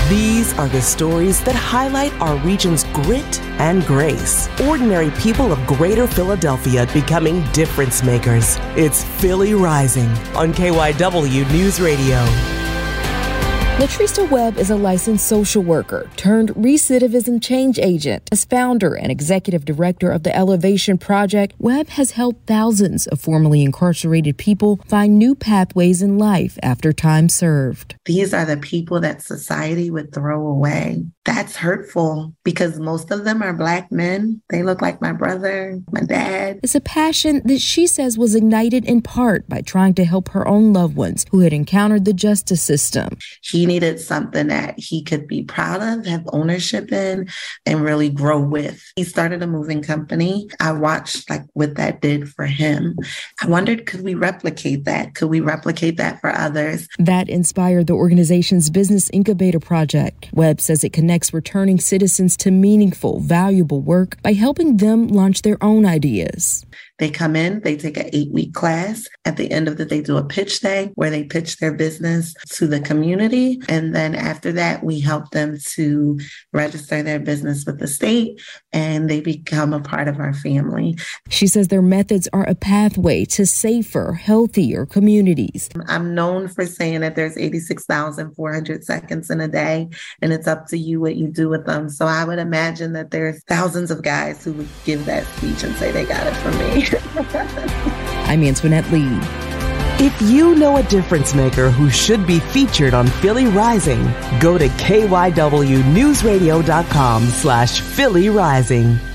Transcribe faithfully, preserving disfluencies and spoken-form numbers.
These are the stories that highlight our region's grit and grace. Ordinary people of Greater Philadelphia becoming difference makers. It's Philly Rising on K Y W News Radio. Latrista Webb is a licensed social worker turned recidivism change agent. As founder and executive director of the Elevation Project, Webb has helped thousands of formerly incarcerated people find new pathways in life after time served. These are the people that society would throw away. That's hurtful because most of them are Black men. They look like my brother, my dad. It's a passion that she says was ignited in part by trying to help her own loved ones who had encountered the justice system. He needed something that he could be proud of, have ownership in, and really grow with. He started a moving company. I watched like what that did for him. I wondered, could we replicate that? Could we replicate that for others? That inspired the organization's Business Incubator Project. Webb says it connects returning citizens to meaningful, valuable work by helping them launch their own ideas. They come in, they take an eight-week class. At the end of it, they do a pitch day where they pitch their business to the community. And then after that, we help them to register their business with the state, and they become a part of our family. She says their methods are a pathway to safer, healthier communities. I'm known for saying that there's eighty-six thousand four hundred seconds in a day, and it's up to you what you do with them. So I would imagine that there's thousands of guys who would give that speech and say they got it from me. I'm Antoinette Lee. If you know a difference maker who should be featured on Philly Rising, go to K Y W News Radio dot com slash Philly Rising.